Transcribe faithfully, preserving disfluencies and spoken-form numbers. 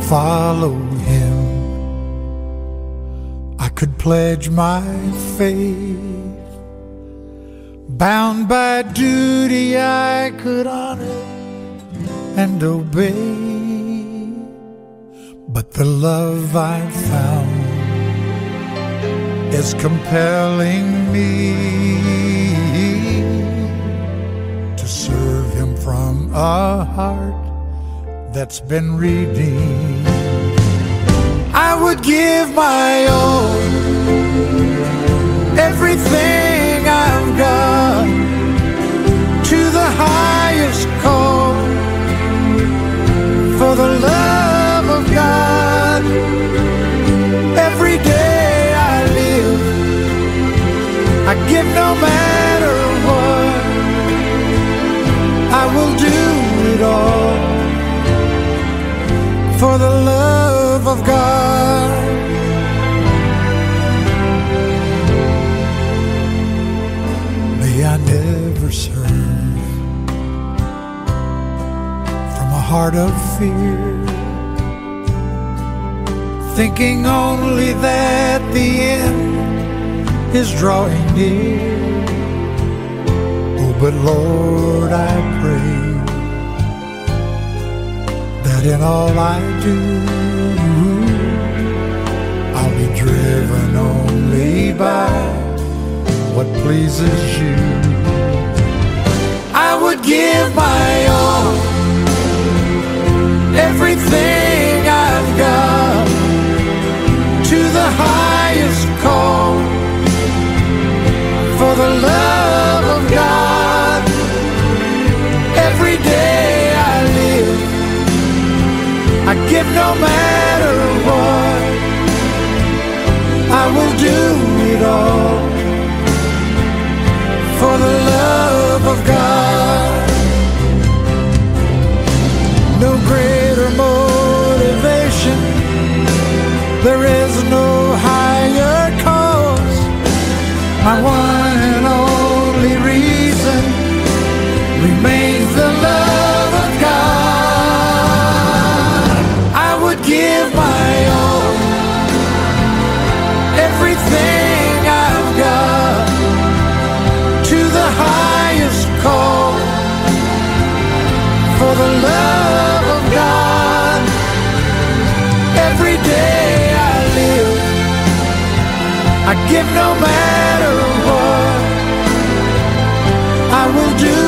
follow him. I could pledge my faith, bound by duty I could honor and obey. But the love I've found is compelling me to serve him from a heart that's been redeemed. I would give my all, everything I've got, to the highest call, for the love of God. Every day I live, I give no matter what. I will do it all for the love of God. May I never serve from a heart of fear, thinking only that the end is drawing near. Oh, but Lord, I pray that in all I do, I'll be driven only by what pleases you. I would give my all, everything I've got, to the highest call, for the love of God. Every day I live, I give no matter what. I will do it all for the love of God. No greater motivation, there is no higher cause. My one and only reason remains the love of God. I would give my all, everything I've got, to the highest call, for the love of God. Every day I live, I give no matter what. I will do